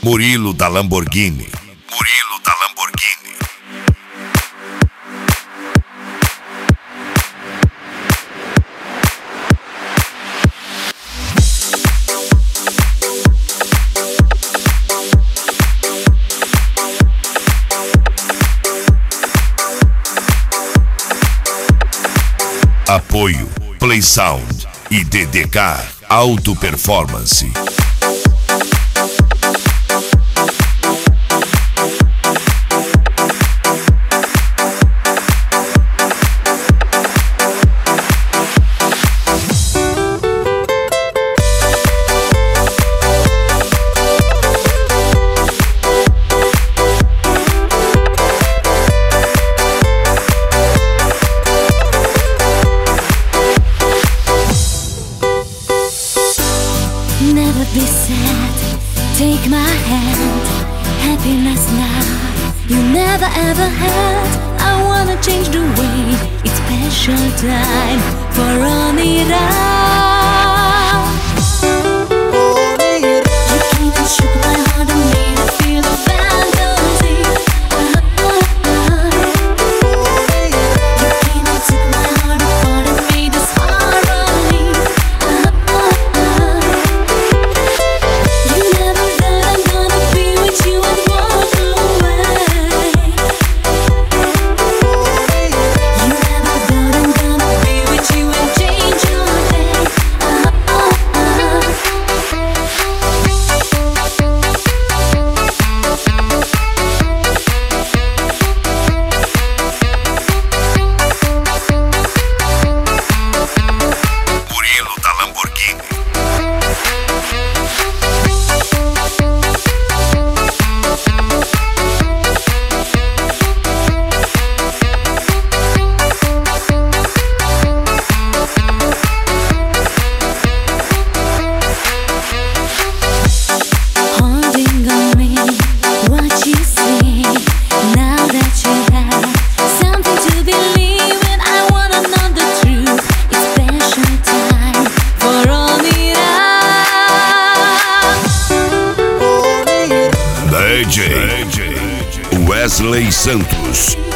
Murilo da Lamborghini. Murilo da Lamborghini. Apoio Play Sound e DDK Auto Performance. Never be sad, take my hand. Happiness now, you never ever had. I wanna change the way, it's special time for Onira. You came and shook my heart and made me feel a fantasy. You came and took my heart apart and made us harmony. DJ Wesley Santos.